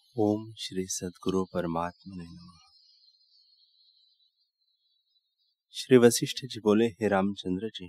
ओम श्री सद्गुरु परमात्मने नमः। श्री वशिष्ठ जी बोले, हे रामचंद्र जी,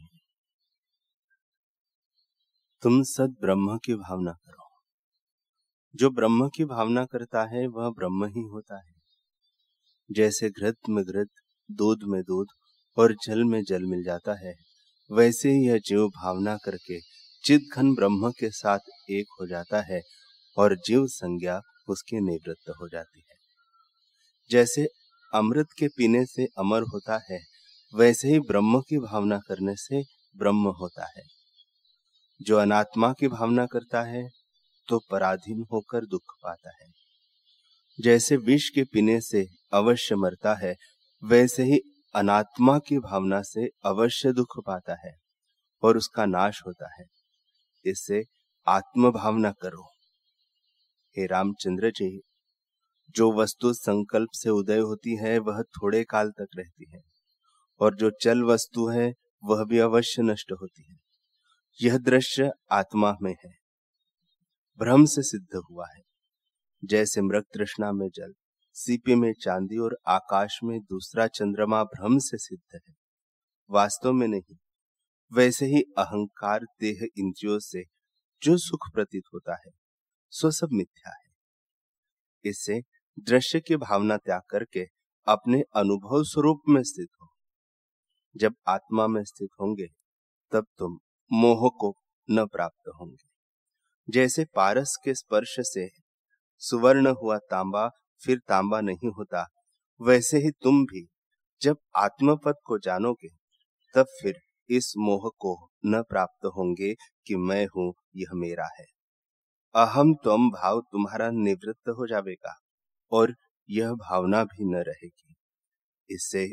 तुम सद ब्रह्म की भावना करो। जो ब्रह्म की भावना करता है वह ब्रह्म ही होता है। जैसे घृत में घृत, दूध में दूध और जल में जल मिल जाता है, वैसे यह जीव भावना करके चिद घन ब्रह्म के साथ एक हो जाता है और जीव संज्ञा उसकी निवृत्त हो जाती है। जैसे अमृत के पीने से अमर होता है, वैसे ही ब्रह्म की भावना करने से ब्रह्म होता है। जो अनात्मा की भावना करता है तो पराधीन होकर दुख पाता है। जैसे विष के पीने से अवश्य मरता है, वैसे ही अनात्मा की भावना से अवश्य दुख पाता है और उसका नाश होता है। इससे आत्म भावना करो। हे रामचंद्र जी, जो वस्तु संकल्प से उदय होती है वह थोड़े काल तक रहती है, और जो चल वस्तु है वह भी अवश्य नष्ट होती है। यह दृश्य आत्मा में है, भ्रम से सिद्ध हुआ है। जैसे मृग तृष्णा में जल, सीपी में चांदी और आकाश में दूसरा चंद्रमा भ्रम से सिद्ध है, वास्तव में नहीं। वैसे ही अहंकार देह इंद्रियों से जो सुख प्रतीत होता है सो सब मिथ्या है। इससे दृश्य की भावना त्याग करके अपने अनुभव स्वरूप में स्थित हो। जब आत्मा में स्थित होंगे तब तुम मोह को न प्राप्त होंगे। जैसे पारस के स्पर्श से सुवर्ण हुआ तांबा फिर तांबा नहीं होता, वैसे ही तुम भी जब आत्मपद को जानोगे तब फिर इस मोह को न प्राप्त होंगे कि मैं हूं, यह मेरा है। अहम त्वम भाव तुम्हारा निवृत्त हो जाएगा और यह भावना भी न रहेगी। इससे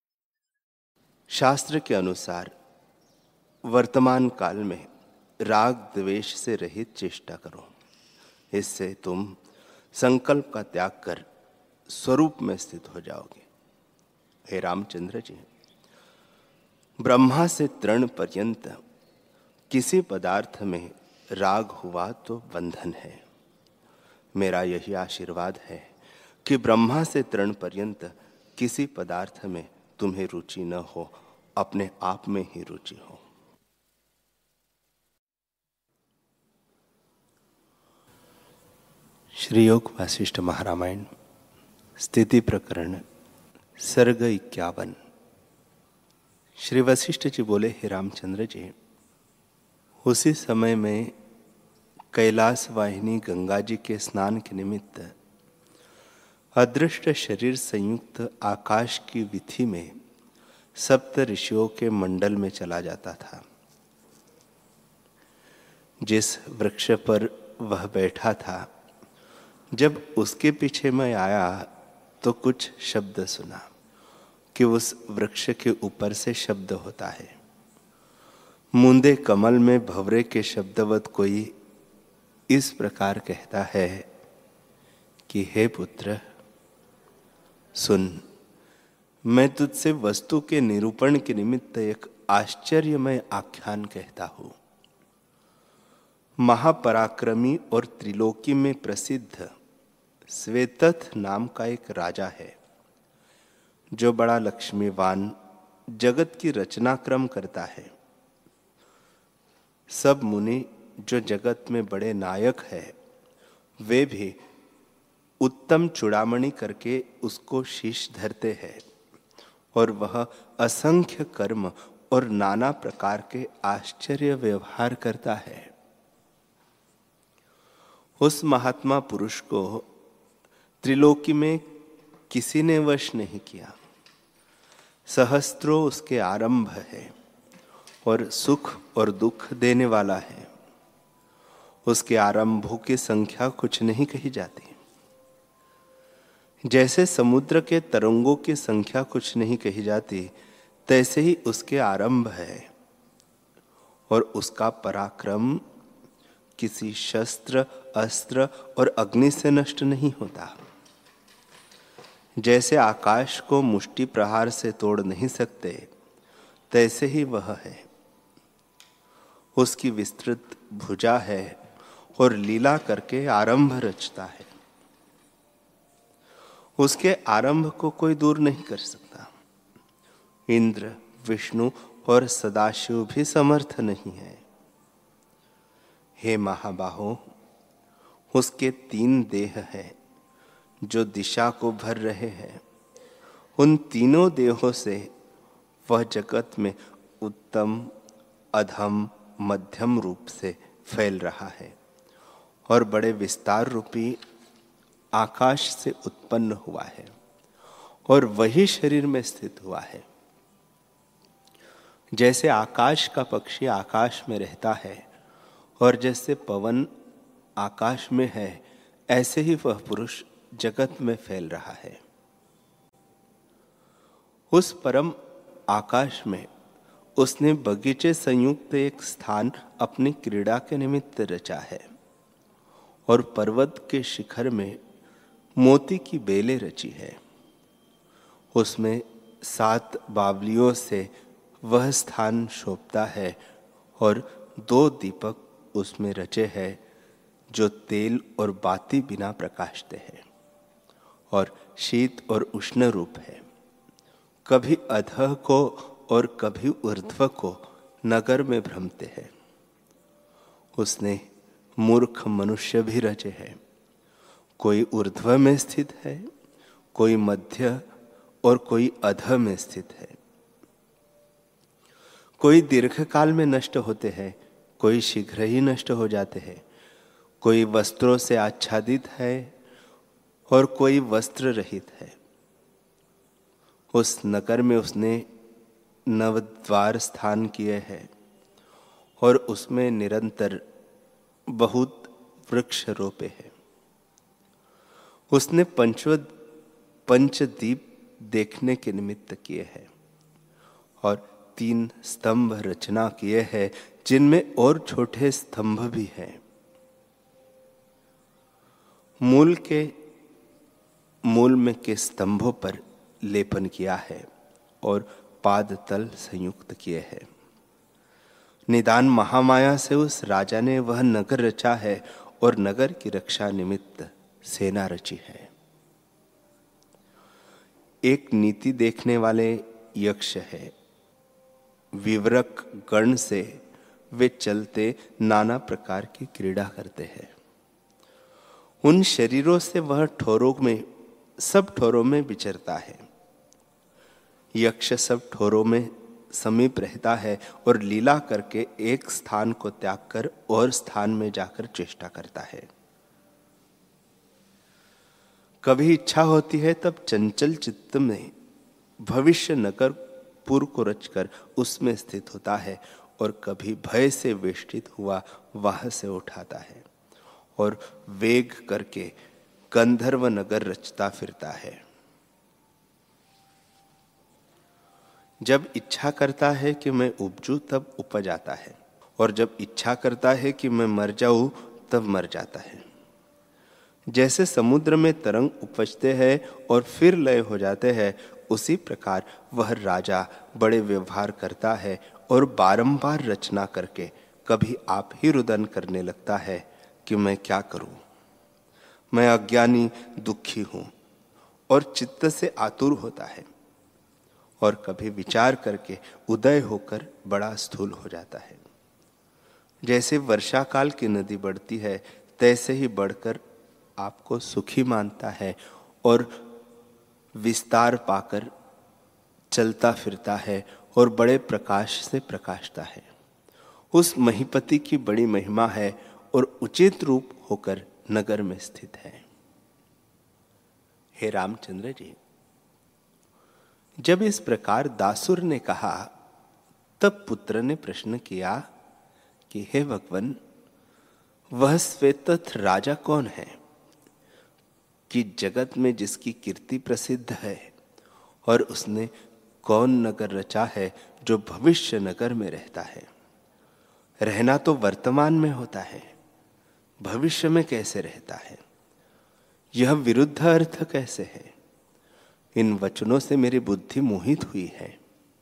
शास्त्र के अनुसार वर्तमान काल में राग द्वेष से रहित चेष्टा करो। इससे तुम संकल्प का त्याग कर स्वरूप में स्थित हो जाओगे। हे रामचंद्र जी, ब्रह्मा से तृण पर्यंत किसी पदार्थ में राग हुआ तो बंधन है। मेरा यही आशीर्वाद है कि ब्रह्मा से तृण पर्यंत किसी पदार्थ में तुम्हें रुचि न हो, अपने आप में ही रुचि हो। श्री योग वासिष्ठ महारामायण स्थिति प्रकरण सर्ग 51। श्री वशिष्ठ जी बोले, हे रामचंद्र जी, उसी समय में कैलाश वाहिनी गंगा जी के स्नान के निमित्त अदृष्ट शरीर संयुक्त आकाश की विथि में सप्त ऋषियों के मंडल में चला जाता था। जिस वृक्ष पर वह बैठा था, जब उसके पीछे मैं आया तो कुछ शब्द सुना कि उस वृक्ष के ऊपर से शब्द होता है। मुंदे कमल में भंवरे के शब्दवत कोई इस प्रकार कहता है कि हे पुत्र सुन, मैं तुझसे वस्तु के निरूपण के निमित्त एक आश्चर्यमय आख्यान कहता हूं। महापराक्रमी और त्रिलोकी में प्रसिद्ध श्वेतथ नाम का एक राजा है, जो बड़ा लक्ष्मीवान जगत की रचना क्रम करता है। सब मुनि जो जगत में बड़े नायक है, वे भी उत्तम चूड़ामणि करके उसको शीश धरते हैं, और वह असंख्य कर्म और नाना प्रकार के आश्चर्य व्यवहार करता है। उस महात्मा पुरुष को त्रिलोकी में किसी ने वश नहीं किया। सहस्त्रों उसके आरंभ है और सुख और दुख देने वाला है। उसके आरंभों की संख्या कुछ नहीं कही जाती। जैसे समुद्र के तरंगों की संख्या कुछ नहीं कही जाती, तैसे ही उसके आरंभ है, और उसका पराक्रम किसी शस्त्र, अस्त्र और अग्नि से नष्ट नहीं होता। जैसे आकाश को मुष्टि प्रहार से तोड़ नहीं सकते, तैसे ही वह है। उसकी विस्तृत भुजा है और लीला करके आरंभ रचता है। उसके आरंभ को कोई दूर नहीं कर सकता। इंद्र, विष्णु और सदाशिव भी समर्थ नहीं है। हे महाबाहो, उसके 3 देह हैं जो दिशा को भर रहे हैं। उन तीनों देहों से वह जगत में उत्तम, अधम, मध्यम रूप से फैल रहा है और बड़े विस्तार रूपी आकाश से उत्पन्न हुआ है और वही शरीर में स्थित हुआ है। जैसे आकाश का पक्षी आकाश में रहता है और जैसे पवन आकाश में है, ऐसे ही वह पुरुष जगत में फैल रहा है। उस परम आकाश में उसने बगीचे संयुक्त एक स्थान अपनी क्रीड़ा के निमित्त रचा है और पर्वत के शिखर में मोती की बेलें रची है। उसमें 7 बावलियों से वह स्थान शोभता है और 2 दीपक उसमें रचे हैं जो तेल और बाती बिना प्रकाशते हैं और शीत और उष्ण रूप है। कभी अधः को और कभी ऊर्ध्व को नगर में भ्रमते हैं। उसने मूर्ख मनुष्य भी रचे हैं। कोई ऊर्ध्व में स्थित है, कोई मध्य और कोई अधः में स्थित है। कोई दीर्घ काल में नष्ट होते हैं, कोई शीघ्र ही नष्ट हो जाते हैं। कोई वस्त्रों से आच्छादित है और कोई वस्त्र रहित है। उस नगर में उसने 9 द्वार स्थान किए हैं और उसमें निरंतर बहुत वृक्ष रोपे हैं। उसने पंचदीप देखने के निमित्त किए हैं और 3 स्तंभ रचना किए हैं जिनमें और छोटे स्तंभ भी हैं। मूल में के स्तंभों पर लेपन किया है और पाद तल संयुक्त किए हैं। निदान महामाया से उस राजा ने वह नगर रचा है और नगर की रक्षा निमित्त सेना रची है। एक नीति देखने वाले यक्ष है। विवरक गण से वे चलते नाना प्रकार की क्रीड़ा करते हैं। उन शरीरों से वह सब ठोरों में विचरता है। यक्ष सब ठोरों में समीप रहता है और लीला करके एक स्थान को त्याग कर और स्थान में जाकर चेष्टा करता है। कभी इच्छा होती है तब चंचल चित्त में भविष्य नगर पूर्व को रचकर उसमें स्थित होता है और कभी भय से वेष्टित हुआ वहां से उठाता है और वेग करके गंधर्व नगर रचता फिरता है। जब इच्छा करता है कि मैं उपजूं तब उपज आता है और जब इच्छा करता है कि मैं मर जाऊं तब मर जाता है। जैसे समुद्र में तरंग उपजते हैं और फिर लय हो जाते हैं, उसी प्रकार वह राजा बड़े व्यवहार करता है और बारंबार रचना करके कभी आप ही रुदन करने लगता है कि मैं क्या करूं, मैं अज्ञानी दुखी हूं और चित्त से आतुर होता है और कभी विचार करके उदय होकर बड़ा स्थूल हो जाता है। जैसे वर्षा काल की नदी बढ़ती है तैसे ही बढ़कर आपको सुखी मानता है और विस्तार पाकर चलता फिरता है और बड़े प्रकाश से प्रकाशता है। उस महीपति की बड़ी महिमा है और उचित रूप होकर नगर में स्थित है। हे रामचंद्र जी, जब इस प्रकार दासुर ने कहा तब पुत्र ने प्रश्न किया कि हे भगवान, वह श्वेतथ राजा कौन है कि जगत में जिसकी कीर्ति प्रसिद्ध है, और उसने कौन नगर रचा है जो भविष्य नगर में रहता है। रहना तो वर्तमान में होता है, भविष्य में कैसे रहता है? यह विरुद्ध अर्थ कैसे है? इन वचनों से मेरी बुद्धि मोहित हुई है।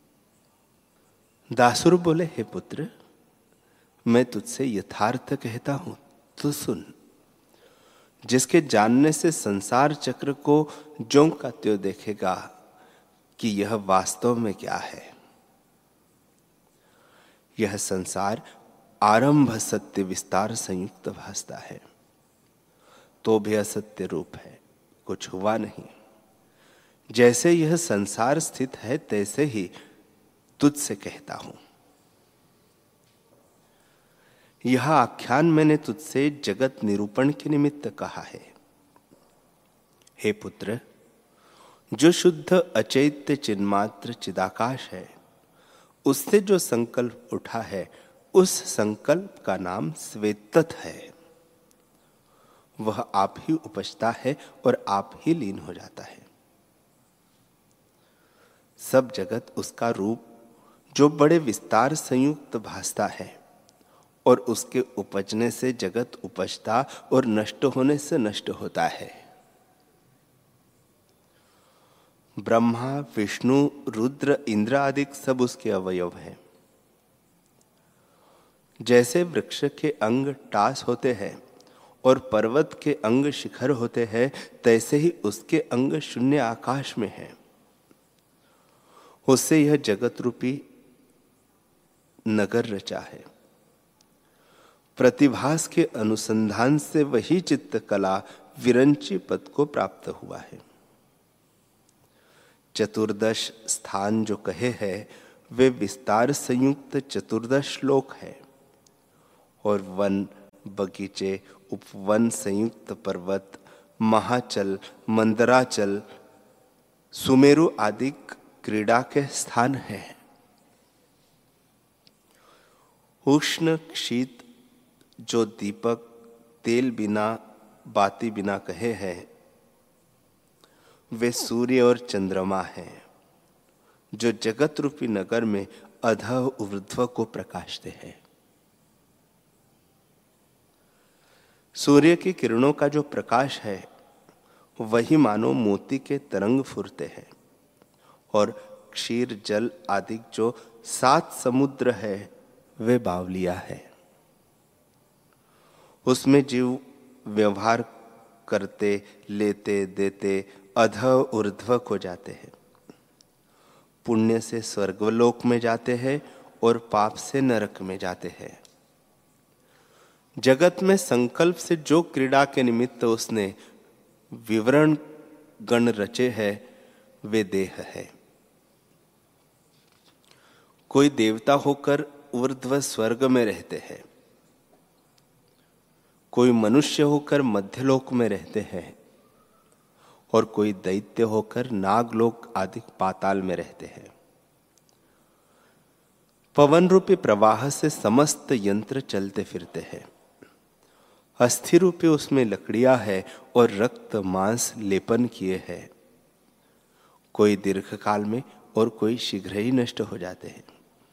दासुर बोले, हे पुत्र, मैं तुझसे यथार्थ कहता हूं तो सुन। जिसके जानने से संसार चक्र को ज्यों का त्यों देखेगा कि यह वास्तव में क्या है। यह संसार आरंभ सत्य विस्तार संयुक्त भासता है, तो भी असत्य रूप है, कुछ हुआ नहीं। जैसे यह संसार स्थित है तैसे ही तुझसे कहता हूं। यह आख्यान मैंने तुझसे जगत निरूपण के निमित्त कहा है। हे पुत्र, जो शुद्ध अचैत्य चिन्मात्र चिदाकाश है, उससे जो संकल्प उठा है, उस संकल्प का नाम स्वेतत है। वह आप ही उपजता है और आप ही लीन हो जाता है। सब जगत उसका रूप जो बड़े विस्तार संयुक्त भासता है, और उसके उपजने से जगत उपजता और नष्ट होने से नष्ट होता है। ब्रह्मा, विष्णु, रुद्र, इंद्र आदि सब उसके अवयव हैं। जैसे वृक्ष के अंग टास होते हैं और पर्वत के अंग शिखर होते हैं, तैसे ही उसके अंग शून्य आकाश में हैं। उससे यह जगत रूपी नगर रचा है। प्रतिभास के अनुसंधान से वही चित्त कला विरंची पद को प्राप्त हुआ है। चतुर्दश स्थान जो कहे हैं, वे विस्तार संयुक्त चतुर्दश लोक है, और वन, बगीचे, उपवन संयुक्त पर्वत, महाचल, मंदराचल, सुमेरु आदि क्रीड़ा के स्थान हैं। उष्ण शीत जो दीपक तेल बिना बाती बिना कहे हैं, वे सूर्य और चंद्रमा हैं, जो जगत रूपी नगर में अधः ऊर्ध्व को प्रकाशते हैं। सूर्य की किरणों का जो प्रकाश है, वही मानो मोती के तरंग फुरते हैं, और क्षीर जल आदि जो 7 समुद्र है, वे बावलिया है। उसमें जीव व्यवहार करते, लेते, देते अधः ऊर्ध्व को जाते हैं। पुण्य से स्वर्गलोक में जाते हैं और पाप से नरक में जाते हैं। जगत में संकल्प से जो क्रीड़ा के निमित्त उसने विवरण गण रचे हैं, वे देह है। कोई देवता होकर ऊर्ध्व स्वर्ग में रहते हैं, कोई मनुष्य होकर मध्यलोक में रहते हैं, और कोई दैत्य होकर नागलोक आदि पाताल में रहते हैं। पवन रूपी प्रवाह से समस्त यंत्र चलते फिरते हैं। अस्थि रूपी उसमें लकड़ियां है और रक्त मांस लेपन किए हैं। कोई दीर्घ काल में और कोई शीघ्र ही नष्ट हो जाते हैं।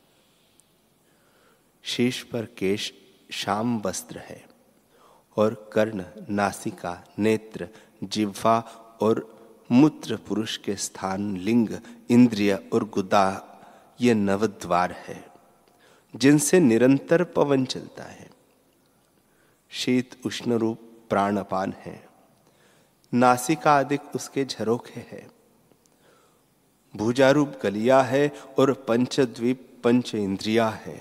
शीश पर केश श्याम वस्त्र है, और कर्ण, नासिका, नेत्र, जिह्वा और मूत्र पुरुष के स्थान लिंग, इंद्रिय और गुदा ये नवद्वार है, जिनसे निरंतर पवन चलता है। शीत उष्ण रूप प्राणपान है। नासिका आदि उसके झरोखे है। भुजारूप गलिया है और पंचद्वीप पंच इंद्रिया है।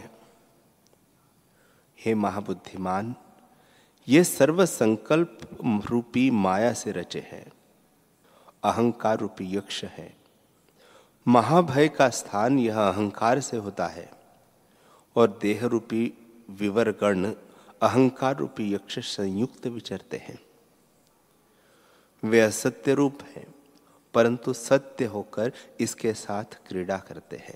हे महाबुद्धिमान, ये सर्व संकल्प रूपी माया से रचे हैं। अहंकार रूपी यक्ष है। महाभय का स्थान यह अहंकार से होता है, और देह रूपी विवरगण अहंकार रूपी यक्ष संयुक्त विचरते हैं। वे असत्य रूप हैं, परंतु सत्य होकर इसके साथ क्रीड़ा करते हैं।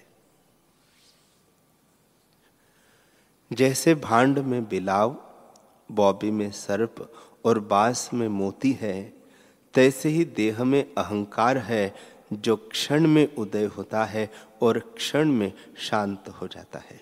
जैसे भांड में बिलाव, बौबी में सर्प और बांस में मोती है, तैसे ही देह में अहंकार है, जो क्षण में उदय होता है और क्षण में शांत हो जाता है।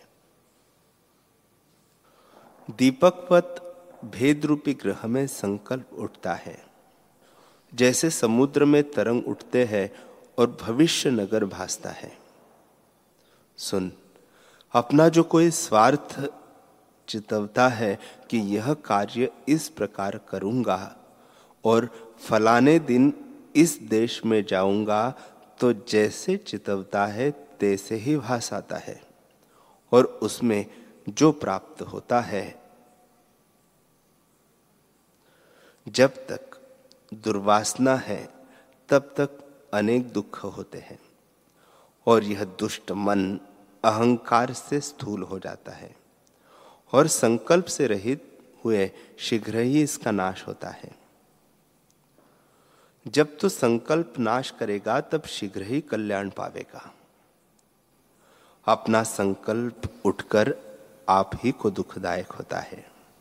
दीपकवत भेद रूपी ग्रह में संकल्प उठता है। जैसे समुद्र में तरंग उठते हैं और भविष्य नगर भासता है। सुन, अपना जो कोई स्वार्थ चितवता है कि यह कार्य इस प्रकार करूंगा, और फलाने दिन इस देश में जाऊंगा तो जैसे चितवता है तैसे ही भास आता है, और उसमें जो प्राप्त होता है, जब तक दुर्वासना है तब तक अनेक दुख होते हैं, और यह दुष्ट मन अहंकार से स्थूल हो जाता है और संकल्प से रहित हुए शीघ्र ही इसका नाश होता है। जब तो संकल्प नाश करेगा तब शीघ्र ही कल्याण पावेगा। अपना संकल्प उठकर आप ही को दुखदायक होता है।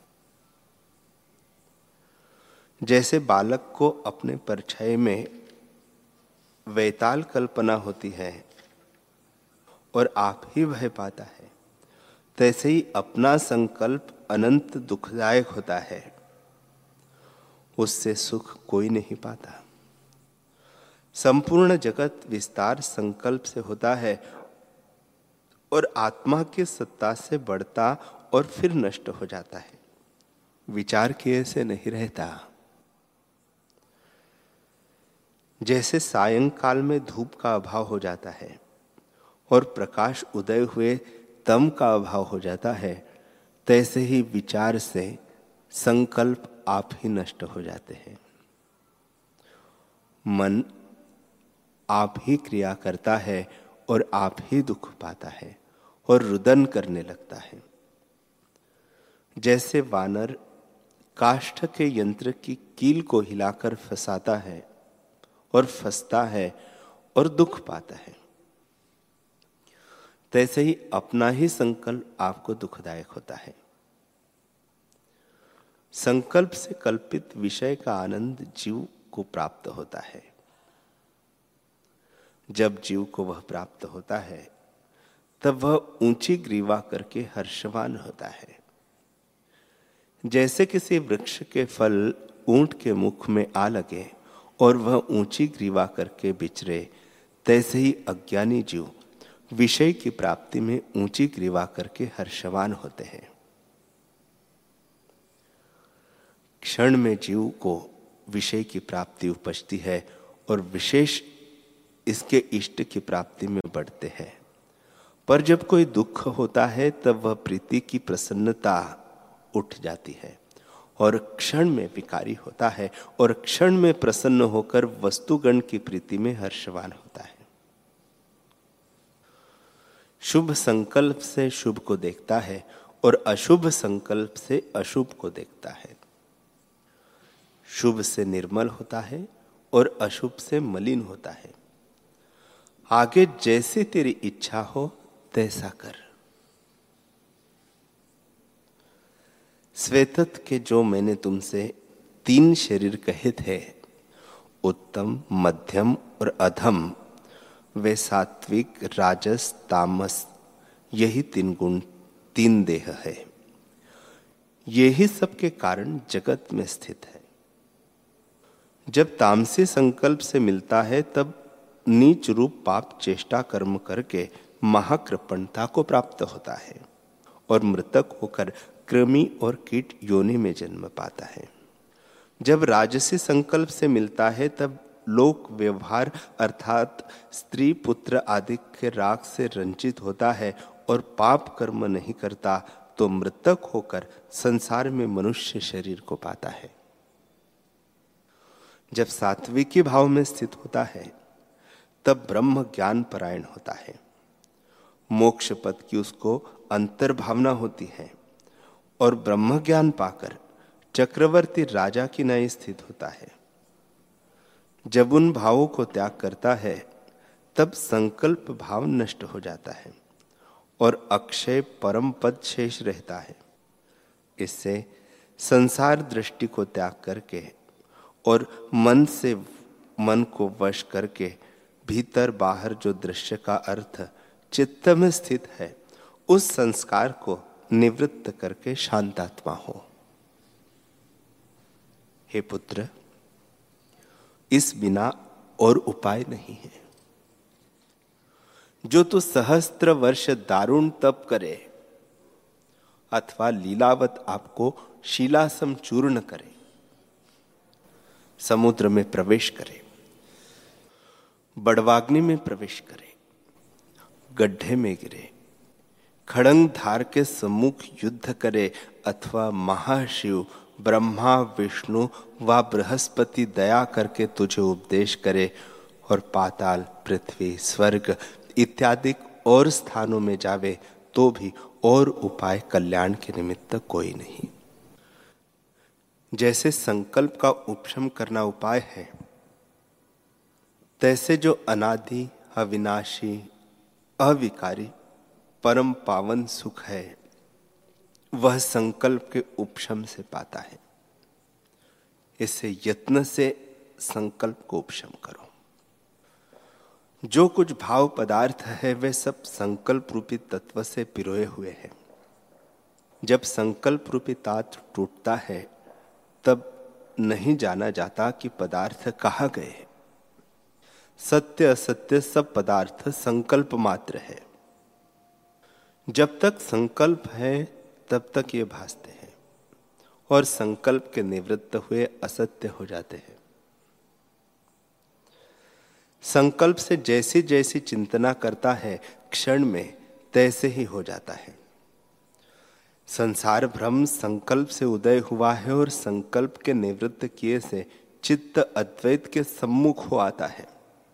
जैसे बालक को अपने परछाई में वैताल कल्पना होती है और आप ही भय पाता है, तैसे ही अपना संकल्प अनंत दुखदायक होता है, उससे सुख कोई नहीं पाता। संपूर्ण जगत विस्तार संकल्प से होता है और आत्मा की सत्ता से बढ़ता और फिर नष्ट हो जाता है, विचार किए से नहीं रहता। जैसे सायंकाल में धूप का अभाव हो जाता है और प्रकाश उदय हुए तम का अभाव हो जाता है, तैसे ही विचार से संकल्प आप ही नष्ट हो जाते हैं। मन आप ही क्रिया करता है और आप ही दुख पाता है और रुदन करने लगता है। जैसे वानर काष्ठ के यंत्र की कील को हिलाकर फंसाता है और फंसता है और दुख पाता है, तैसे ही अपना ही संकल्प आपको दुखदायक होता है। संकल्प से कल्पित विषय का आनंद जीव को प्राप्त होता है। जब जीव को वह प्राप्त होता है तब वह ऊंची ग्रीवा करके हर्षवान होता है। जैसे किसी वृक्ष के फल ऊंट के मुख में आ लगे और वह ऊंची ग्रीवा करके विचरे, तैसे ही अज्ञानी जीव विषय की प्राप्ति में ऊंची ग्रीवा करके हर्षवान होते हैं। क्षण में जीव को विषय की प्राप्ति उपजती है और विशेष इसके इष्ट की प्राप्ति में बढ़ते हैं। पर जब कोई दुख होता है तब वह प्रीति की प्रसन्नता उठ जाती है और क्षण में विकारी होता है और क्षण में प्रसन्न होकर वस्तुगण की प्रीति में हर्षवान होता है। शुभ संकल्प से शुभ को देखता है और अशुभ संकल्प से अशुभ को देखता है। शुभ से निर्मल होता है और अशुभ से मलिन होता है। आगे जैसी तेरी इच्छा हो तैसा कर। श्वेतत्व के जो मैंने तुमसे 3 शरीर कहे थे, उत्तम, मध्यम और अधम, वे सात्विक, राजस, तामस, यही 3 गुण, 3 देह है। यही सबके कारण जगत में स्थित है। जब तामसी संकल्प से मिलता है तब नीच रूप पाप चेष्टा कर्म करके महाकृपणता को प्राप्त होता है और मृतक होकर कृमि और कीट योनि में जन्म पाता है। जब राजसी संकल्प से मिलता है तब लोक व्यवहार अर्थात स्त्री पुत्र आदि के राग से रंजित होता है और पाप कर्म नहीं करता, तो मृतक होकर संसार में मनुष्य शरीर को पाता है। जब सात्विकी भाव में स्थित होता है तब ब्रह्म ज्ञान परायण होता है। मोक्ष पद की उसको अंतर्भावना होती है और ब्रह्म ज्ञान पाकर चक्रवर्ती राजा की नई स्थित होता है। जब उन भावों को त्याग करता है तब संकल्प भाव नष्ट हो जाता है और अक्षय परम पद शेष रहता है। इससे संसार दृष्टि को त्याग करके और मन को वश करके भीतर बाहर जो दृश्य का अर्थ चित्त में स्थित है, उस संस्कार को निवृत्त करके शांतात्मा हो। हे पुत्र, इस बिना और उपाय नहीं है। जो तू सहस्त्र वर्ष दारुण तप करे अथवा लीलावत आपको शीलासम चूर्ण करे, समुद्र में प्रवेश करे, बड़वाग्नि में प्रवेश करे, गड्ढे में गिरे, खड़ंग धार के सम्मुख युद्ध करे, अथवा महाशिव ब्रह्मा विष्णु व बृहस्पति दया करके तुझे उपदेश करे और पाताल पृथ्वी स्वर्ग इत्यादि और स्थानों में जावे तो भी और उपाय कल्याण के निमित्त कोई नहीं। जैसे संकल्प का उपशम करना उपाय है, तैसे जो अनादि अविनाशी अविकारी परम पावन सुख है वह संकल्प के उपशम से पाता है। इससे यत्न से संकल्प को उपशम करो। जो कुछ भाव पदार्थ है वे सब संकल्प रूपी तत्व से पिरोए हुए हैं। जब संकल्प रूपी तात्र टूटता है तब नहीं जाना जाता कि पदार्थ कहाँ गए। सत्य असत्य सब पदार्थ संकल्प मात्र है। जब तक संकल्प है तब तक ये भासते हैं और संकल्प के निवृत्त हुए असत्य हो जाते हैं। संकल्प से जैसी जैसी चिंतना करता है क्षण में तैसे ही हो जाता है। संसार भ्रम संकल्प से उदय हुआ है और संकल्प के निवृत्त किए से चित्त अद्वैत के सम्मुख हो आता है।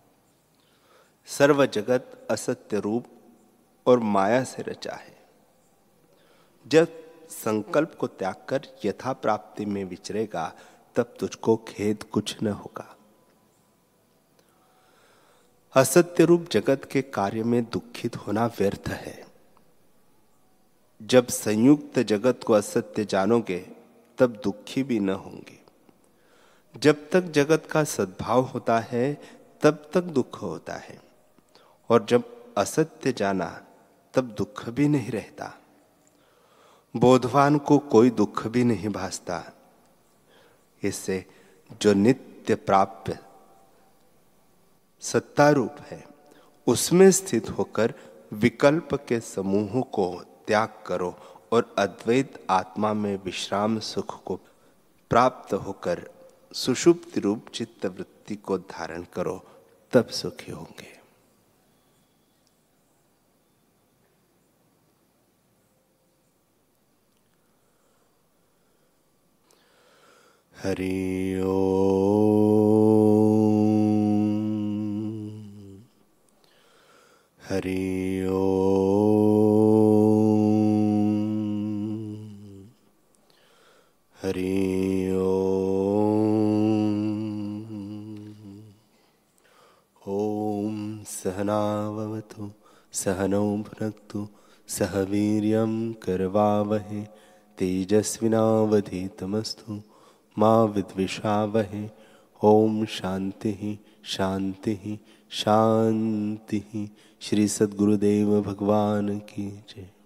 सर्व जगत असत्य रूप और माया से रचा है। जब संकल्प को त्याग कर यथा प्राप्ति में विचरेगा तब तुझको खेद कुछ न होगा। असत्य रूप जगत के कार्य में दुखित होना व्यर्थ है। जब संयुक्त जगत को असत्य जानोगे तब दुखी भी न होंगे। जब तक जगत का सद्भाव होता है तब तक दुख होता है और जब असत्य जाना तब दुख भी नहीं रहता। बोधवान को कोई दुख भी नहीं भासता। इससे जो नित्य प्राप्य सत्ता रूप है उसमें स्थित होकर विकल्प के समूह को त्याग करो और अद्वैत आत्मा में विश्राम सुख को प्राप्त होकर सुषुप्ति रूप चित्त वृत्ति को धारण करो, तब सुखी होंगे। हरि ओम हरि ओम हरि ओम। ओम सहनाववतु सहनौ भुनक्तु सह वीर्यं करवावहै तेजस्विनावधीतमस्तु मा विद्विषावहै। ओम शांति शांति शांति। श्री सद्गुरुदेव भगवान की जय।